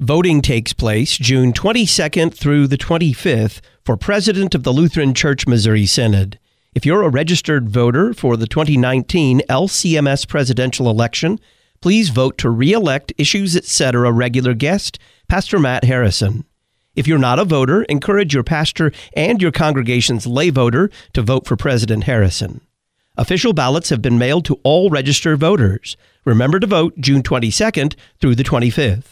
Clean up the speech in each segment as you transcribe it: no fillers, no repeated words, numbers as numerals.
Voting takes place June 22nd through the 25th for President of the Lutheran Church Missouri Synod. If you're a registered voter for the 2019 LCMS presidential election, please vote to re-elect Issues Etc. regular guest, Pastor Matt Harrison. If you're not a voter, encourage your pastor and your congregation's lay voter to vote for President Harrison. Official ballots have been mailed to all registered voters. Remember to vote June 22nd through the 25th.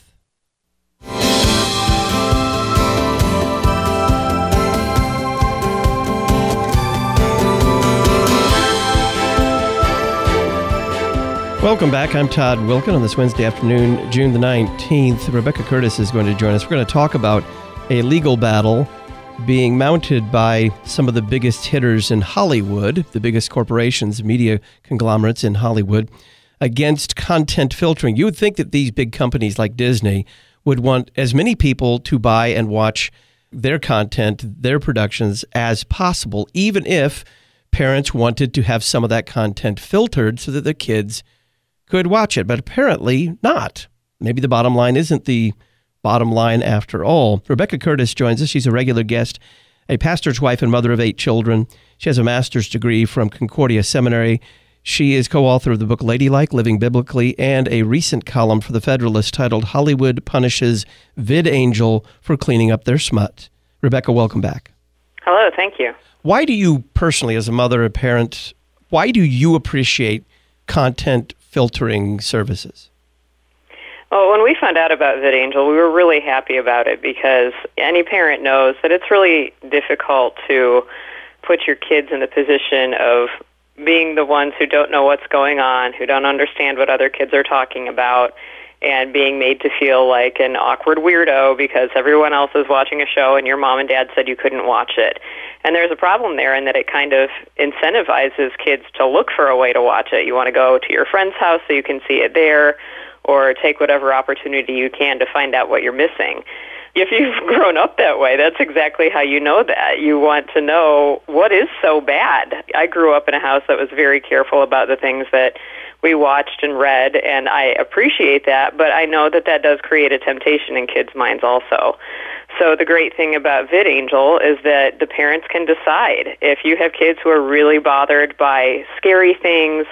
Welcome back. I'm Todd Wilkin on this Wednesday afternoon, June the 19th. Rebecca Curtis is going to join us. We're going to talk about a legal battle being mounted by some of the biggest hitters in Hollywood, the biggest corporations, media conglomerates in Hollywood, against content filtering. You would think that these big companies like Disney would want as many people to buy and watch their content, their productions, as possible, even if parents wanted to have some of that content filtered so that the kids could watch it, but apparently not. Maybe the bottom line isn't the bottom line after all. Rebecca Curtis joins us. She's a regular guest, a pastor's wife and mother of 8 children. She has a master's degree from Concordia Seminary. She is co-author of the book Ladylike, Living Biblically, and a recent column for The Federalist titled Hollywood Punishes VidAngel for Cleaning Up Their Smut. Rebecca, welcome back. Hello, thank you. Why do you personally, as a mother, a parent, why do you appreciate content filtering services? Well, when we found out about VidAngel, we were really happy about it because any parent knows that it's really difficult to put your kids in the position of being the ones who don't know what's going on, who don't understand what other kids are talking about, and being made to feel like an awkward weirdo because everyone else is watching a show and your mom and dad said you couldn't watch it. And there's a problem there in that it kind of incentivizes kids to look for a way to watch it. You want to go to your friend's house so you can see it there, or take whatever opportunity you can to find out what you're missing. If you've grown up that way, that's exactly how you know that. You want to know what is so bad. I grew up in a house that was very careful about the things that we watched and read, and I appreciate that, but I know that that does create a temptation in kids' minds also. So the great thing about VidAngel is that the parents can decide. If you have kids who are really bothered by scary things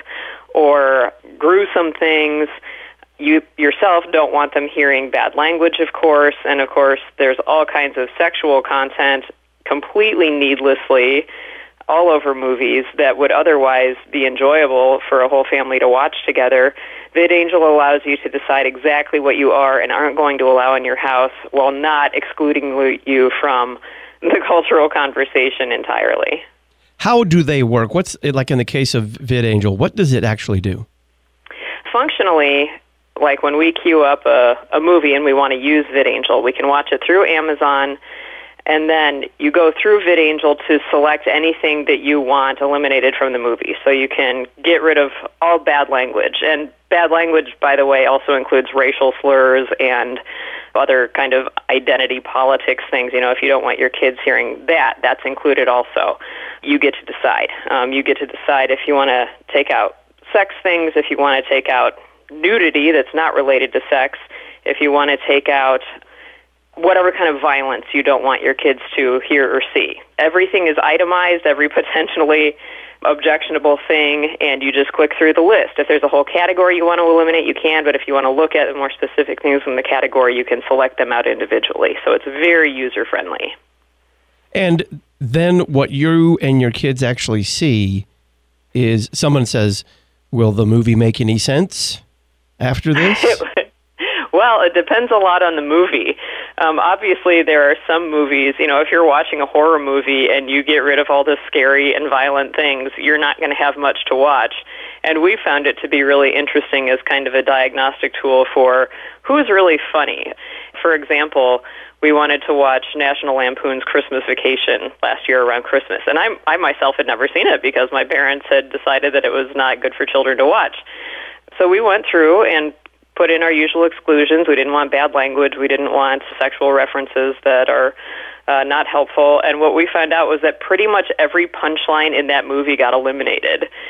or gruesome things, you yourself don't want them hearing bad language, of course, and of course there's all kinds of sexual content completely needlessly all over movies that would otherwise be enjoyable for a whole family to watch together. VidAngel allows you to decide exactly what you are and aren't going to allow in your house while not excluding you from the cultural conversation entirely. How do they work? What's it like in the case of VidAngel? What does it actually do? Functionally, like when we queue up a movie and we want to use VidAngel, we can watch it through Amazon, and then you go through VidAngel to select anything that you want eliminated from the movie. So you can get rid of all bad language. And bad language, by the way, also includes racial slurs and other kind of identity politics things. You know, if you don't want your kids hearing that, that's included also. You get to decide. You get to decide if you want to take out sex things, if you want to take out nudity that's not related to sex, if you want to take out whatever kind of violence you don't want your kids to hear or see. Everything is itemized, every potentially objectionable thing, and you just click through the list. If there's a whole category you want to eliminate, you can, but if you want to look at more specific things in the category, you can select them out individually. So it's very user-friendly. And then what you and your kids actually see is someone says, will the movie make any sense after this? Well, it depends a lot on the movie. Obviously, there are some movies, you know, if you're watching a horror movie and you get rid of all the scary and violent things, you're not going to have much to watch. And we found it to be really interesting as kind of a diagnostic tool for who's really funny. For example, we wanted to watch National Lampoon's Christmas Vacation last year around Christmas. And I myself had never seen it because my parents had decided that it was not good for children to watch. So we went through and put in our usual exclusions. We didn't want bad language. We didn't want sexual references that are not helpful. And what we found out was that pretty much every punchline in that movie got eliminated.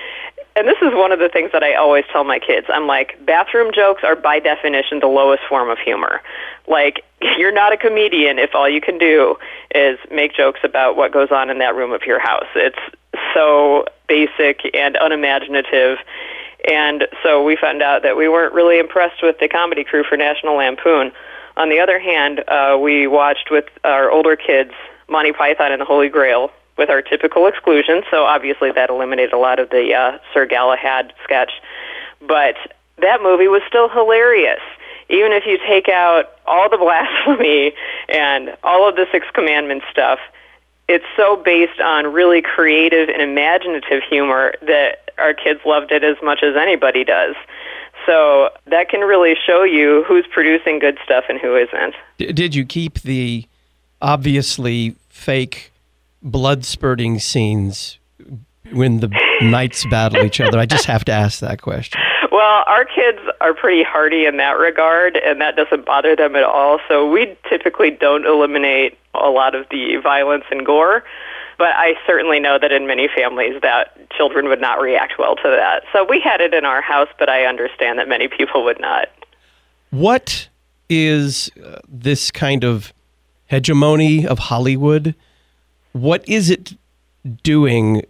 and this is one of the things that I always tell my kids. I'm like, bathroom jokes are by definition the lowest form of humor. Like, you're not a comedian if all you can do is make jokes about what goes on in that room of your house. It's so basic and unimaginative. And so we found out that we weren't really impressed with the comedy crew for National Lampoon. On the other hand, we watched with our older kids Monty Python and the Holy Grail with our typical exclusion, so obviously that eliminated a lot of the Sir Galahad sketch. But that movie was still hilarious. Even if you take out all the blasphemy and all of the Six Commandments stuff, it's so based on really creative and imaginative humor that our kids loved it as much as anybody does. So that can really show you who's producing good stuff and who isn't. Did you keep the obviously fake blood-spurting scenes when the knights battle each other? I just have to ask that question. Well, our kids are pretty hardy in that regard, and that doesn't bother them at all. So we typically don't eliminate a lot of the violence and gore. But I certainly know that in many families that children would not react well to that. So we had it in our house, but I understand that many people would not. What is this kind of hegemony of Hollywood? What is it doing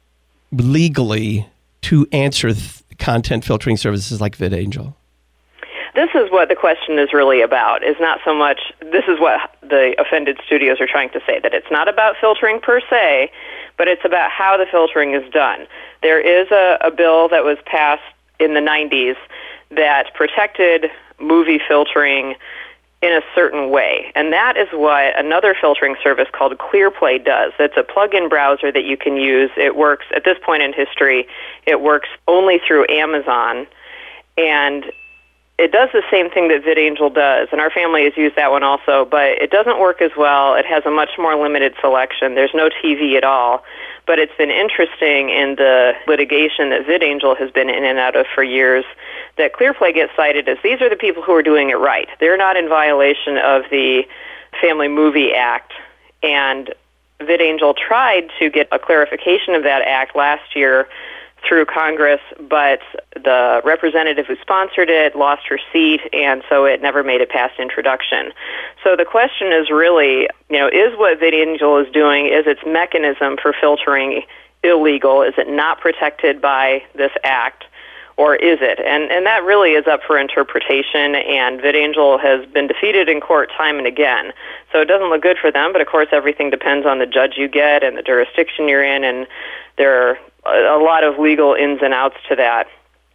legally to answer content filtering services like VidAngel? This is what the question is really about, is not so much, this is what the offended studios are trying to say, that it's not about filtering per se, but it's about how the filtering is done. There is a bill that was passed in the 90s that protected movie filtering in a certain way, and that is what another filtering service called ClearPlay does. It's a plug-in browser that you can use. It works, at this point in history, it works only through Amazon, and it does the same thing that VidAngel does, and our family has used that one also, but it doesn't work as well. It has a much more limited selection. There's no TV at all, but it's been interesting in the litigation that VidAngel has been in and out of for years that ClearPlay gets cited as these are the people who are doing it right. They're not in violation of the Family Movie Act, and VidAngel tried to get a clarification of that act last year through Congress, but the representative who sponsored it lost her seat, and so it never made it past introduction. So the question is really, is what VidAngel is doing, is its mechanism for filtering illegal? Is it not protected by this act, or is it? And that really is up for interpretation, and VidAngel has been defeated in court time and again. So it doesn't look good for them, but of course everything depends on the judge you get and the jurisdiction you're in, and there are a lot of legal ins and outs to that.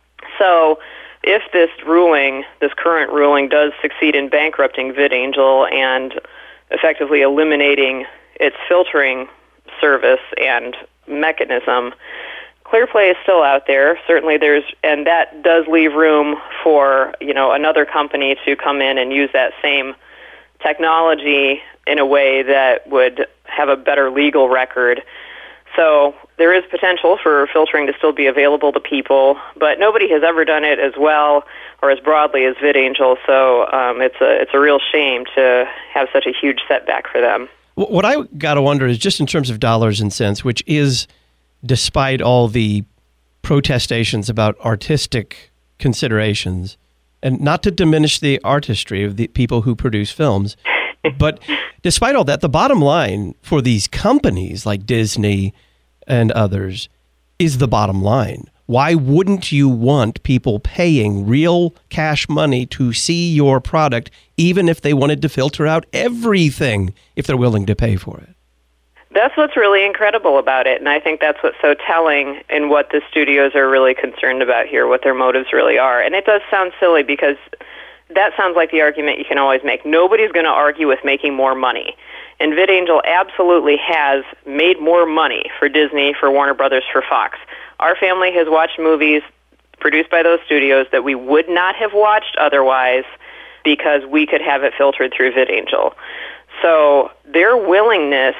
So if this current ruling does succeed in bankrupting VidAngel and effectively eliminating its filtering service and mechanism, ClearPlay is still out there. Certainly and that does leave room for, another company to come in and use that same technology in a way that would have a better legal record. So there is potential for filtering to still be available to people, but nobody has ever done it as well or as broadly as VidAngel, so it's a real shame to have such a huge setback for them. What I got to wonder is just in terms of dollars and cents, which is, despite all the protestations about artistic considerations, and not to diminish the artistry of the people who produce films, but despite all that, the bottom line for these companies like Disney and others is the bottom line. Why wouldn't you want people paying real cash money to see your product, even if they wanted to filter out everything, if they're willing to pay for it? That's what's really incredible about it, and I think that's what's so telling in what the studios are really concerned about here, what their motives really are. And it does sound silly because that sounds like the argument you can always make. Nobody's going to argue with making more money. And VidAngel absolutely has made more money for Disney, for Warner Brothers, for Fox. Our family has watched movies produced by those studios that we would not have watched otherwise because we could have it filtered through VidAngel. So their willingness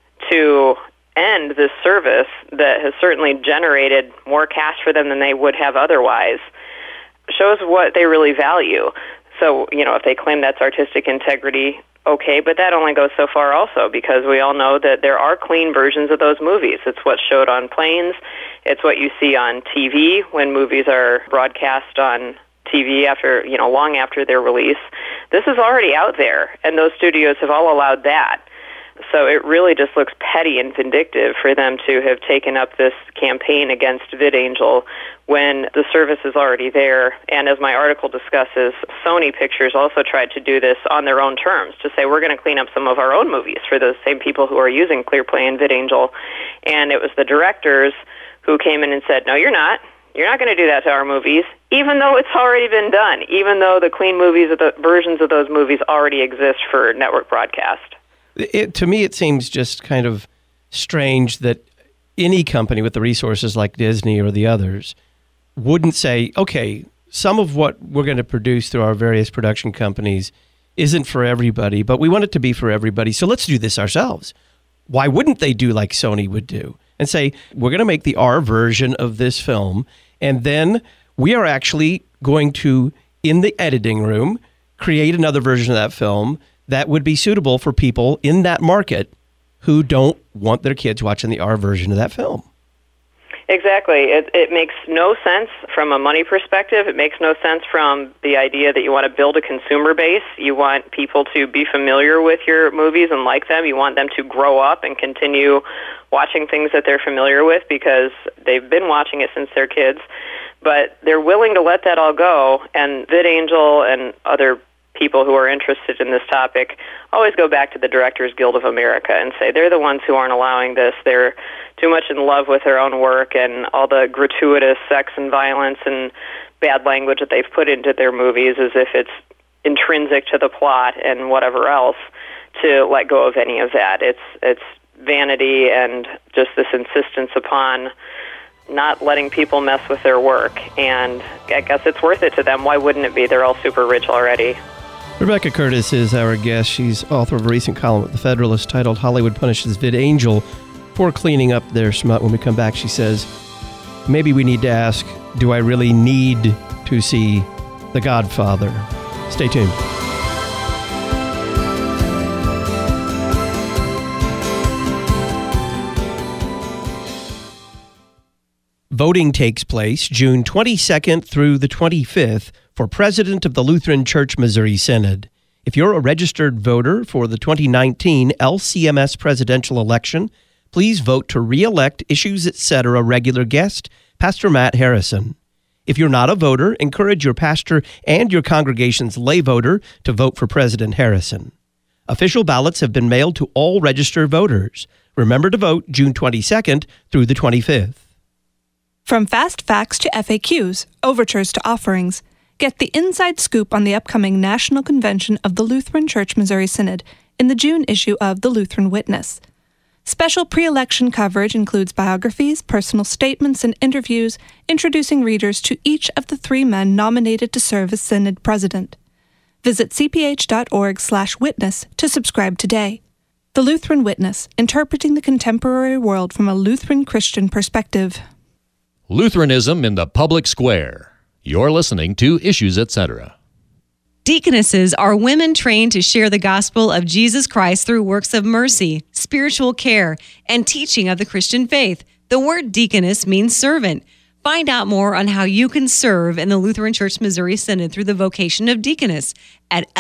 to end this service that has certainly generated more cash for them than they would have otherwise shows what they really value. So, if they claim that's artistic integrity, okay, but that only goes so far also, because we all know that there are clean versions of those movies. It's what's showed on planes. It's what you see on TV when movies are broadcast on TV after, long after their release. This is already out there, and those studios have all allowed that. So it really just looks petty and vindictive for them to have taken up this campaign against VidAngel when the service is already there. And as my article discusses, Sony Pictures also tried to do this on their own terms, to say we're going to clean up some of our own movies for those same people who are using ClearPlay and VidAngel. And it was the directors who came in and said, no, you're not. You're not going to do that to our movies, even though it's already been done, even though the clean movies, the versions of those movies already exist for network broadcast. To me, it seems just kind of strange that any company with the resources like Disney or the others wouldn't say, okay, some of what we're going to produce through our various production companies isn't for everybody, but we want it to be for everybody, so let's do this ourselves. Why wouldn't they do like Sony would do and say, we're going to make the R version of this film, and then we are actually going to, in the editing room, create another version of that film that would be suitable for people in that market who don't want their kids watching the R version of that film. Exactly. It makes no sense from a money perspective. It makes no sense from the idea that you want to build a consumer base. You want people to be familiar with your movies and like them. You want them to grow up and continue watching things that they're familiar with because they've been watching it since they're kids. But they're willing to let that all go, and VidAngel and other people who are interested in this topic always go back to the Directors Guild of America and say they're the ones who aren't allowing this. They're too much in love with their own work and all the gratuitous sex and violence and bad language that they've put into their movies as if it's intrinsic to the plot and whatever else, to let go of any of that. It's vanity and just this insistence upon not letting people mess with their work. And I guess it's worth it to them. Why wouldn't it be? They're all super rich already. Rebecca Curtis is our guest. She's author of a recent column at The Federalist titled Hollywood Punishes VidAngel for Cleaning Up Their Smut. When we come back, she says, maybe we need to ask, do I really need to see The Godfather? Stay tuned. Voting takes place June 22nd through the 25th for President of the Lutheran Church Missouri Synod. If you're a registered voter for the 2019 LCMS presidential election, please vote to re-elect Issues Etc. regular guest, Pastor Matt Harrison. If you're not a voter, encourage your pastor and your congregation's lay voter to vote for President Harrison. Official ballots have been mailed to all registered voters. Remember to vote June 22nd through the 25th. From fast facts to FAQs, overtures to offerings, get the inside scoop on the upcoming National Convention of the Lutheran Church Missouri Synod in the June issue of The Lutheran Witness. Special pre-election coverage includes biographies, personal statements, and interviews introducing readers to each of the 3 men nominated to serve as Synod President. Visit cph.org/witness to subscribe today. The Lutheran Witness, interpreting the contemporary world from a Lutheran Christian perspective. Lutheranism in the Public Square. You're listening to Issues Etc. Deaconesses are women trained to share the gospel of Jesus Christ through works of mercy, spiritual care, and teaching of the Christian faith. The word deaconess means servant. Find out more on how you can serve in the Lutheran Church Missouri Synod through the vocation of deaconess at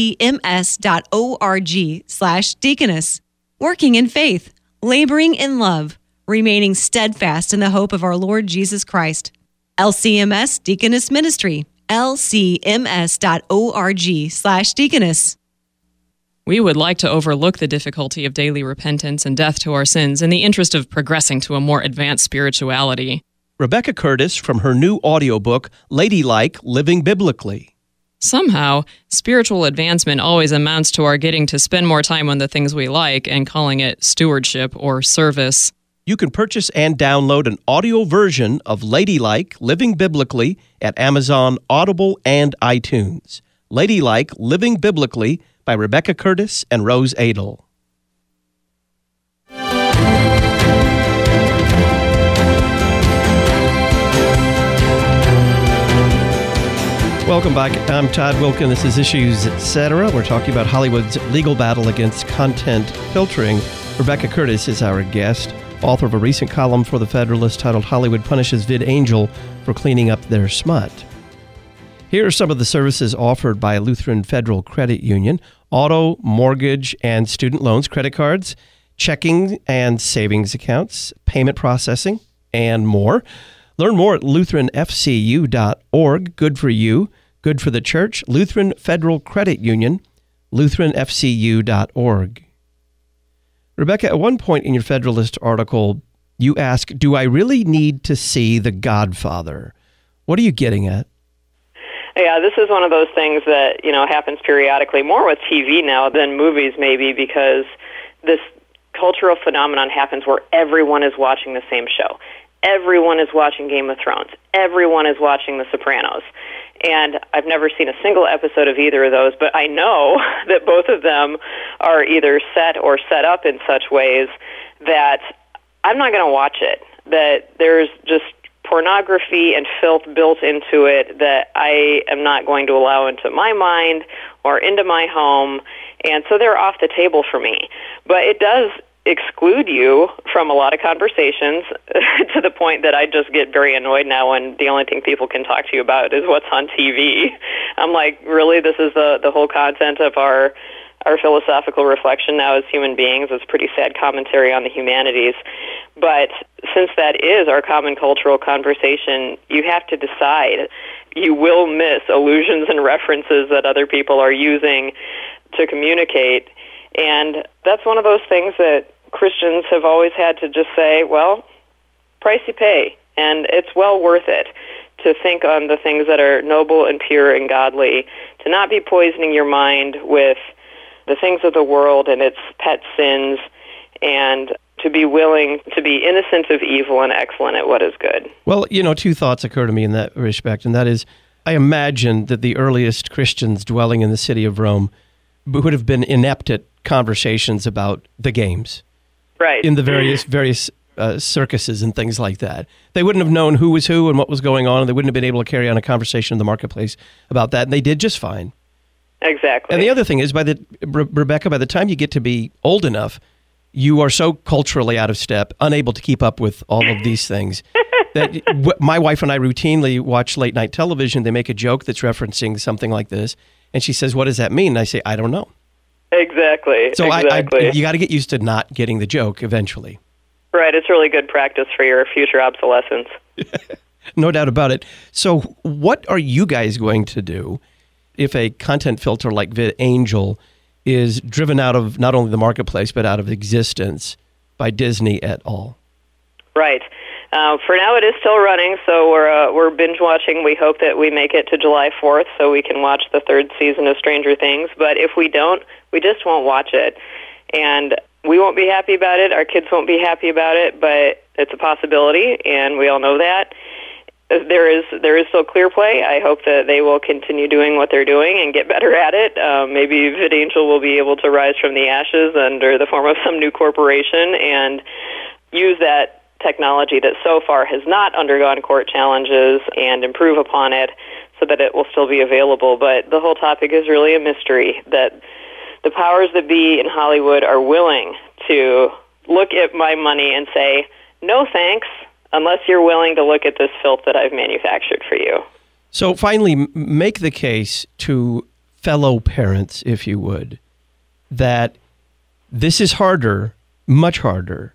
lcms.org/deaconess. Working in faith, laboring in love, remaining steadfast in the hope of our Lord Jesus Christ. LCMS Deaconess Ministry, lcms.org/deaconess. We would like to overlook the difficulty of daily repentance and death to our sins in the interest of progressing to a more advanced spirituality. Rebecca Curtis from her new audiobook, Ladylike, Living Biblically. Somehow, spiritual advancement always amounts to our getting to spend more time on the things we like and calling it stewardship or service. You can purchase and download an audio version of Ladylike, Living Biblically at Amazon, Audible, and iTunes. Ladylike, Living Biblically by Rebecca Curtis and Rose Adel. Welcome back. I'm Todd Wilkin. This is Issues, Etc. We're talking about Hollywood's legal battle against content filtering. Rebecca Curtis is our guest, author of a recent column for The Federalist titled Hollywood Punishes VidAngel for Cleaning Up Their Smut. Here are some of the services offered by Lutheran Federal Credit Union: auto, mortgage, and student loans, credit cards, checking and savings accounts, payment processing, and more. Learn more at lutheranfcu.org. Good for you, good for the church. Lutheran Federal Credit Union, lutheranfcu.org. Rebecca, at one point in your Federalist article, you ask, do I really need to see The Godfather? What are you getting at? Yeah, this is one of those things that, happens periodically, more with TV now than movies maybe, because this cultural phenomenon happens where everyone is watching the same show. Everyone is watching Game of Thrones. Everyone is watching The Sopranos. And I've never seen a single episode of either of those, but I know that both of them are either set or set up in such ways that I'm not going to watch it, that there's just pornography and filth built into it that I am not going to allow into my mind or into my home, and so they're off the table for me. But it does exclude you from a lot of conversations to the point that I just get very annoyed now when the only thing people can talk to you about is what's on TV. I'm like, really? This is the whole content of our philosophical reflection now as human beings? It's pretty sad commentary on the humanities. But since that is our common cultural conversation, you have to decide. You will miss allusions and references that other people are using to communicate. And that's one of those things that Christians have always had to just say, well, price you pay, and it's well worth it to think on the things that are noble and pure and godly, to not be poisoning your mind with the things of the world and its pet sins, and to be willing to be innocent of evil and excellent at what is good. Well, two thoughts occur to me in that respect, and that is, I imagine that the earliest Christians dwelling in the city of Rome would have been inept at conversations about the games. Right. In the various circuses and things like that. They wouldn't have known who was who and what was going on, and they wouldn't have been able to carry on a conversation in the marketplace about that, and they did just fine. Exactly. And the other thing is, Rebecca, by the time you get to be old enough, you are so culturally out of step, unable to keep up with all of these things, that my wife and I routinely watch late-night television. They make a joke that's referencing something like this, and she says, what does that mean? And I say, I don't know. Exactly. So exactly. You got to get used to not getting the joke eventually. Right. It's really good practice for your future obsolescence. No doubt about it. So what are you guys going to do if a content filter like VidAngel is driven out of not only the marketplace but out of existence by Disney et al.? Right. For now, it is still running, so we're binge watching. We hope that we make it to July 4th so we can watch the third season of Stranger Things. But if we don't, we just won't watch it. And we won't be happy about it. Our kids won't be happy about it, but it's a possibility, and we all know that. There is still Clear Play. I hope that they will continue doing what they're doing and get better at it. Maybe VidAngel will be able to rise from the ashes under the form of some new corporation and use that technology that so far has not undergone court challenges and improve upon it so that it will still be available. But the whole topic is really a mystery, that the powers that be in Hollywood are willing to look at my money and say, no thanks, unless you're willing to look at this filth that I've manufactured for you. So finally, make the case to fellow parents, if you would, that this is harder, much harder,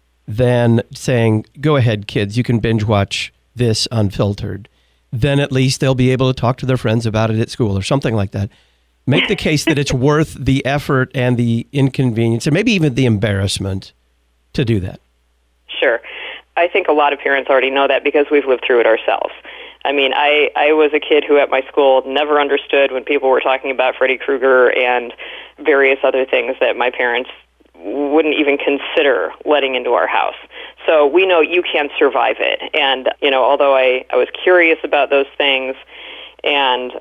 than saying, go ahead, kids, you can binge watch this unfiltered. Then at least they'll be able to talk to their friends about it at school or something like that. Make the case that it's worth the effort and the inconvenience and maybe even the embarrassment to do that. Sure. I think a lot of parents already know that because we've lived through it ourselves. I mean, I was a kid who at my school never understood when people were talking about Freddy Krueger and various other things that my parents wouldn't even consider letting into our house. So we know you can survive it. And, although I was curious about those things and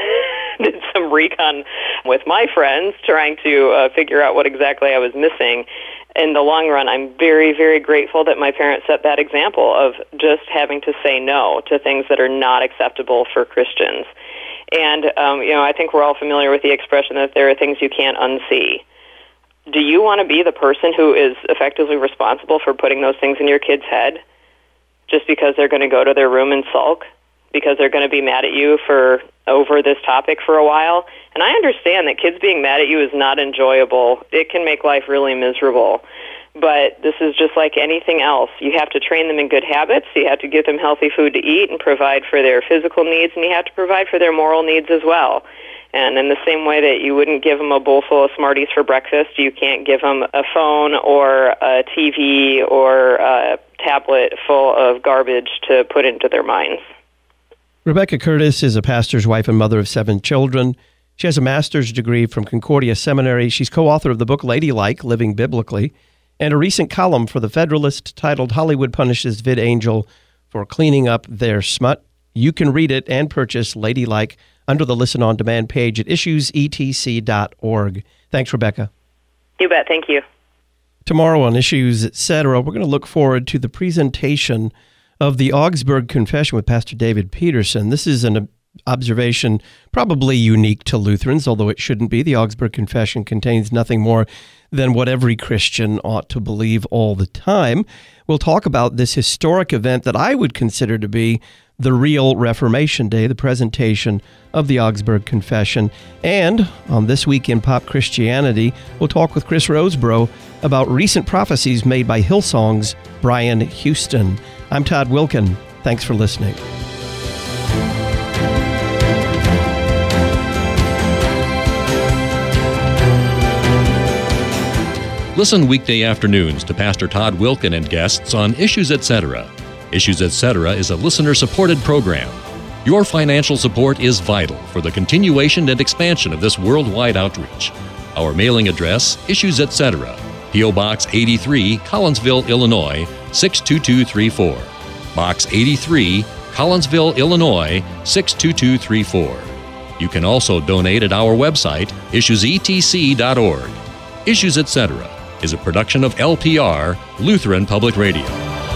did some recon with my friends trying to figure out what exactly I was missing, in the long run, I'm very, very grateful that my parents set that example of just having to say no to things that are not acceptable for Christians. And, I think we're all familiar with the expression that there are things you can't unsee. Do you want to be the person who is effectively responsible for putting those things in your kid's head just because they're going to go to their room and sulk? Because they're going to be mad at you over this topic for a while? And I understand that kids being mad at you is not enjoyable. It can make life really miserable. But this is just like anything else. You have to train them in good habits. You have to give them healthy food to eat and provide for their physical needs, and you have to provide for their moral needs as well. And in the same way that you wouldn't give them a bowl full of Smarties for breakfast, you can't give them a phone or a TV or a tablet full of garbage to put into their minds. Rebecca Curtis is a pastor's wife and mother of 7 children. She has a master's degree from Concordia Seminary. She's co-author of the book Ladylike, Living Biblically, and a recent column for The Federalist titled Hollywood Punishes VidAngel for Cleaning Up Their Smut. You can read it and purchase Ladylike under the Listen On Demand page at issuesetc.org. Thanks, Rebecca. You bet. Thank you. Tomorrow on Issues, Etc., we're going to look forward to the presentation of the Augsburg Confession with Pastor David Peterson. This is an observation probably unique to Lutherans, although it shouldn't be. The Augsburg Confession contains nothing more than what every Christian ought to believe all the time. We'll talk about this historic event that I would consider to be the real Reformation Day, the presentation of the Augsburg Confession. And on This Week in Pop Christianity, we'll talk with Chris Rosebrough about recent prophecies made by Hillsong's Brian Houston. I'm Todd Wilken. Thanks for listening. Listen weekday afternoons to Pastor Todd Wilken and guests on Issues Etc. Issues Etc. is a listener-supported program. Your financial support is vital for the continuation and expansion of this worldwide outreach. Our mailing address, Issues Etc., P.O. Box 83, Collinsville, Illinois, 62234. Box 83, Collinsville, Illinois, 62234. You can also donate at our website, issuesetc.org. Issues Etc. is a production of LPR, Lutheran Public Radio.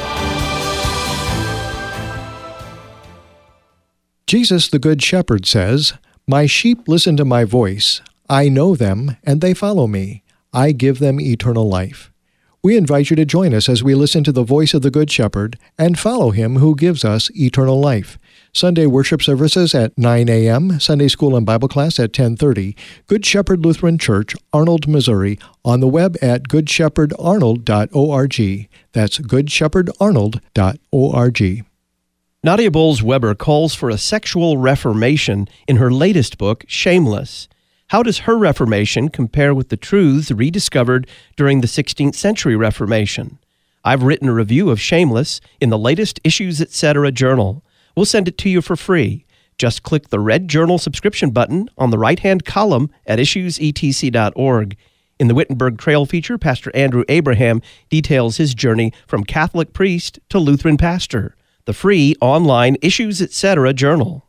Jesus the Good Shepherd says, "My sheep listen to my voice. I know them, and they follow me. I give them eternal life." We invite you to join us as we listen to the voice of the Good Shepherd and follow him who gives us eternal life. Sunday worship services at 9 a.m., Sunday school and Bible class at 10:30. Good Shepherd Lutheran Church, Arnold, Missouri, on the web at goodshepherdarnold.org. That's goodshepherdarnold.org. Nadia Bolz-Weber calls for a sexual reformation in her latest book, Shameless. How does her reformation compare with the truths rediscovered during the 16th century Reformation? I've written a review of Shameless in the latest Issues Etc. journal. We'll send it to you for free. Just click the red journal subscription button on the right-hand column at issuesetc.org. In the Wittenberg Trail feature, Pastor Andrew Abraham details his journey from Catholic priest to Lutheran pastor. The free online Issues Etc. journal.